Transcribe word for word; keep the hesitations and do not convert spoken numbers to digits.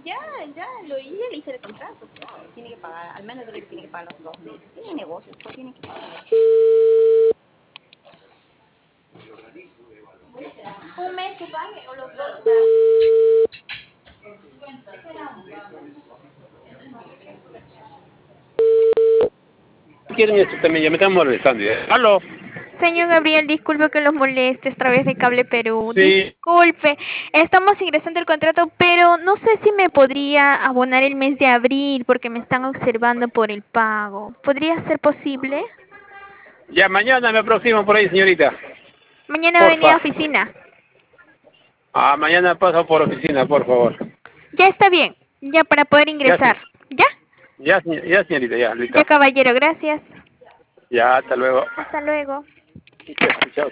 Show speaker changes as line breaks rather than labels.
Ya, ya, lo ya le hice el contrato. Ya, tiene que pagar, al menos dile que tiene que pagar los dos meses. Tiene negocios, pues tiene que pagar. Un mes que pague o los dos.
Quieren esto también, ya me están molestando. ¿Eh? ¿Aló?
Señor Gabriel, disculpe que los moleste a través de Cable Perú.
Sí,
Disculpe, estamos ingresando el contrato, pero no sé si me podría abonar el mes de abril porque me están observando por el pago. ¿Podría ser posible?
ya mañana me aproximo por ahí, señorita.
Mañana va a venir a
Porfa.
oficina.
Ah, mañana paso por oficina, por favor.
Ya está bien, ya para poder
Ya,
ingresar.
se-
¿Ya?
ya, señor- ya señorita, ya, listo.
Ya, caballero, gracias.
Ya, hasta luego.
Hasta luego.
Chao.